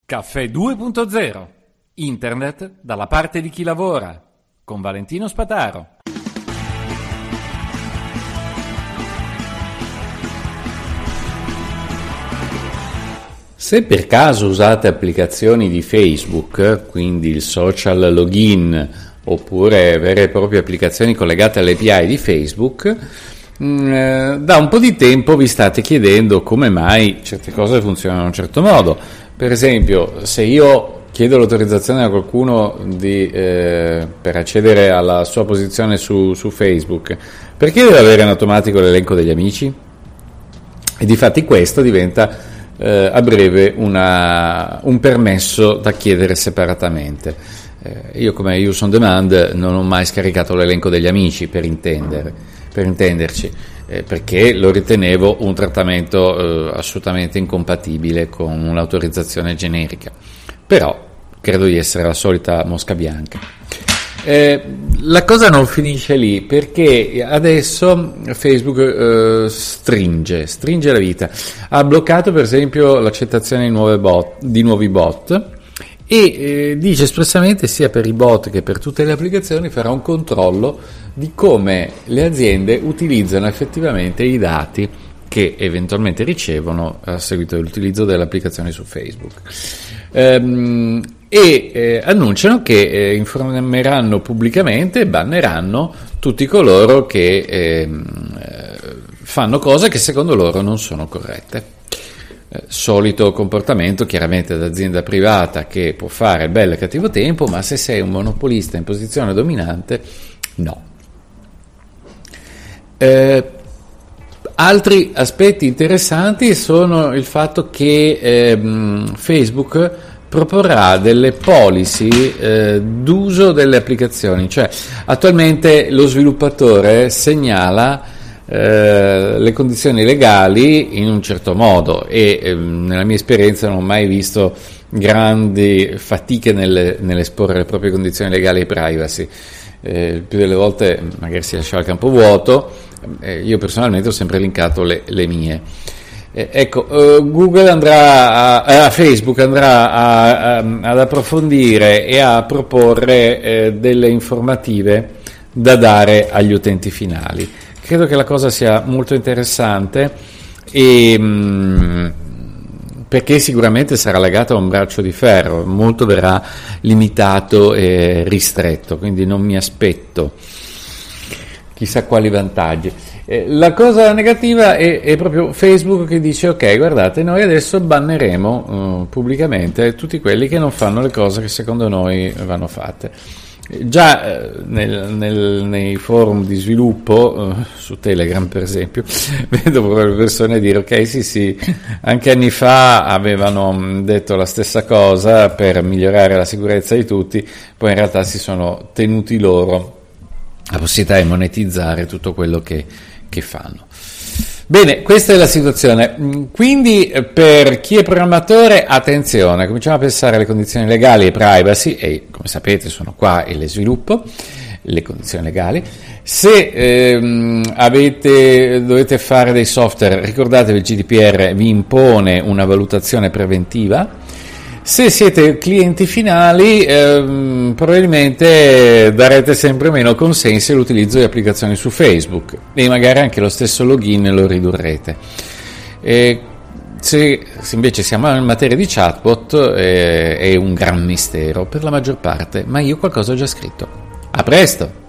Caffè 2.0. Internet dalla parte di chi lavora. Con Valentino Spataro. Se per caso usate applicazioni di Facebook, quindi il social login, oppure vere e proprie applicazioni collegate alle API di Facebook, da un po' di tempo vi state chiedendo come mai certe cose funzionano in un certo modo. Per esempio, se io chiedo l'autorizzazione a qualcuno per accedere alla sua posizione su Facebook, perché deve avere in automatico l'elenco degli amici? E difatti questo diventa a breve un permesso da chiedere separatamente. Io come Use on Demand non ho mai scaricato l'elenco degli amici, per intenderci, perché lo ritenevo un trattamento assolutamente incompatibile con un'autorizzazione generica. Però credo di essere la solita mosca bianca. La cosa non finisce lì, perché adesso Facebook stringe la vita. Ha bloccato per esempio l'accettazione di nuovi bot e dice espressamente, sia per i bot che per tutte le applicazioni, farà un controllo di come le aziende utilizzano effettivamente i dati che eventualmente ricevono a seguito dell'utilizzo delle applicazioni su Facebook. Annunciano che informeranno pubblicamente e banneranno tutti coloro che fanno cose che secondo loro non sono corrette. Solito comportamento chiaramente d'azienda privata che può fare bello e cattivo tempo, ma se sei un monopolista in posizione dominante, no. Altri aspetti interessanti sono il fatto che Facebook proporrà delle policy d'uso delle applicazioni, cioè attualmente lo sviluppatore segnala le condizioni legali in un certo modo e nella mia esperienza non ho mai visto grandi fatiche nell'esporre le proprie condizioni legali e privacy. Il più delle volte magari si lasciava il campo vuoto, io personalmente ho sempre linkato le mie. Google Facebook andrà ad approfondire e a proporre delle informative da dare agli utenti finali. Credo che la cosa sia molto interessante perché sicuramente sarà legata a un braccio di ferro, molto verrà limitato e ristretto, quindi non mi aspetto chissà quali vantaggi. La cosa negativa è proprio Facebook che dice: ok, guardate, noi adesso banneremo pubblicamente tutti quelli che non fanno le cose che secondo noi vanno fatte. Già nei forum di sviluppo, su Telegram per esempio, vedo proprio persone dire: ok, sì, anche anni fa avevano detto la stessa cosa per migliorare la sicurezza di tutti, poi in realtà si sono tenuti loro la possibilità di monetizzare tutto quello che fanno. Bene, questa è la situazione. Quindi per chi è programmatore, attenzione, cominciamo a pensare alle condizioni legali e privacy, e come sapete sono qua e le sviluppo, le condizioni legali. Se dovete fare dei software, ricordatevi, il GDPR vi impone una valutazione preventiva. Se siete clienti finali, probabilmente darete sempre meno consensi all'utilizzo di applicazioni su Facebook e magari anche lo stesso login lo ridurrete. Se invece siamo in materia di chatbot, è un gran mistero per la maggior parte, ma io qualcosa ho già scritto. A presto!